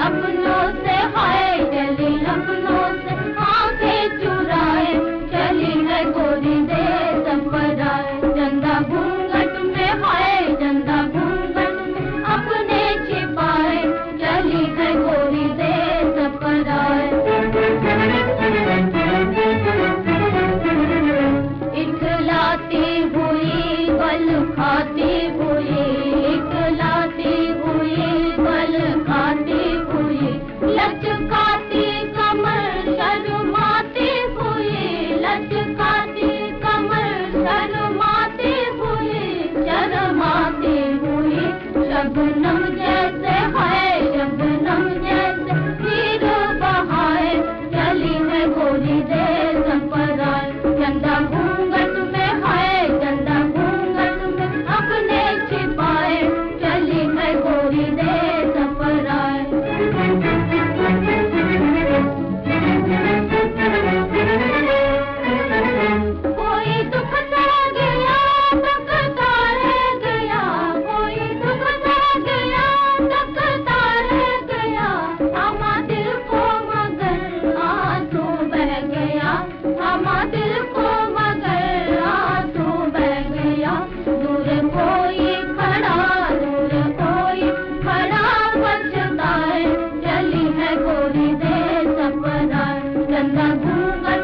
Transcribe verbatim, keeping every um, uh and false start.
अपनों से हाय चली, अपनों से आंखें चुराए चली है गोरी देश पराए। चंदा घूंघट में हाय, चंदा घूंघट में अपने छिपाए चली है गोरी देश पराए। इखलाती हुई बल खाती हुई, इखलाती हुई बल खाती हुई, लचकाती कमर शर्माती हुई, लचकाती कमर शर्माती हुई, शर्माती हुई। शबनम जैसे है, शबनम जैसे हीर बहाए चली है गोरी देश पराए। चंदा घूंघट में है, चंदा घूंघट में अपने छिपाए चली है गोरी देश पराए। कोई दुख सा गया तकता रह गया, कोई दुख सा गया तकता रह गया, थामा दिल को मगर आंसू बह गया, थामा दिल को मगर आंसू बह गया। दूर कोई खड़ा, दूर कोई खड़ा पछताए चली है गोरी देश पराए। चंदा घूंघट